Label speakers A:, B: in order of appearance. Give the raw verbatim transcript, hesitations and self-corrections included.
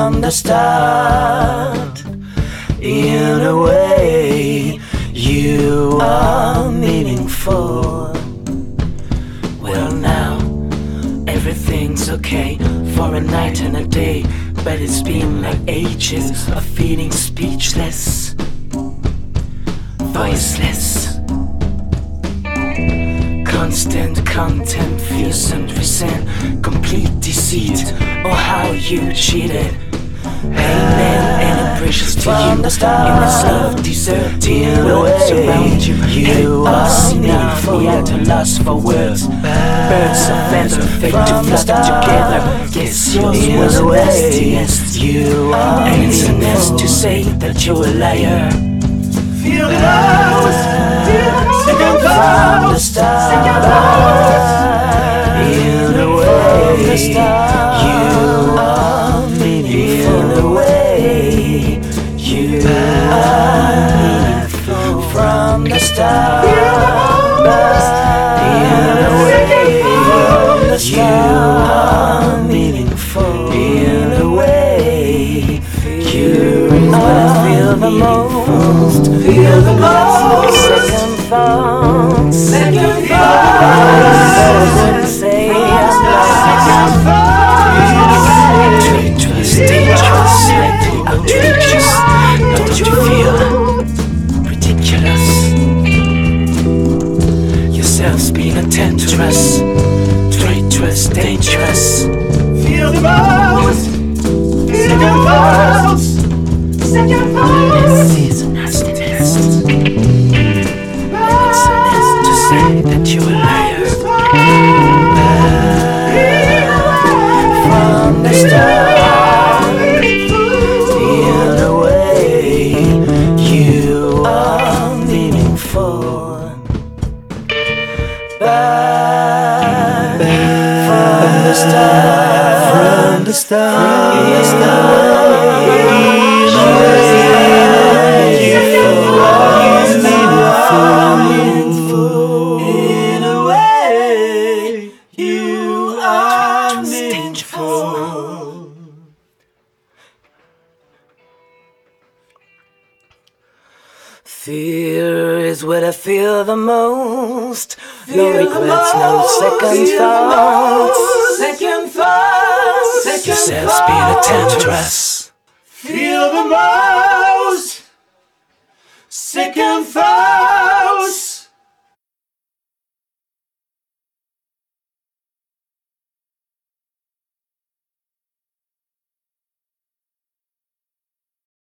A: from the start. In a way, you are meaningful. Well now, everything's okay for a night and a day, but it's been like ages of feeling speechless, voiceless. Constant content, fierce and resent, complete deceit, or how you cheated. Amen, any precious to you in this love deserted words around you. You are meaningful, yet to lust for words. Birds of feather, fate to flock together. Yes, yours was the best. You are and it's a mess to say that you're a liar.
B: Feel the love, second
A: From the start, in a way, you are meaningful. In a way, you are meaningful. From the start, in a way, you are meaningful. In a way, you are feel the most, feel the most. Second thoughts,
B: second thoughts.
A: Better say second thoughts. Treacherous, dangerous, slightly outrageous. Don't you feel ridiculous? Yourselves being a temptress, traitorous, dangerous.
B: Feel the most, second thoughts, second thoughts.
A: This is a nasty test. It's a mess to say that you're a liar. From the start, in a way, you are meaningful. Back from the start, from the start, in a way, you are meaningful. In a way, you are meaningful. Fear is what I feel the most. No regrets, no second thoughts.
B: Second thoughts, second
A: Yourselves being a temptress.
B: Feel the most, second thoughts.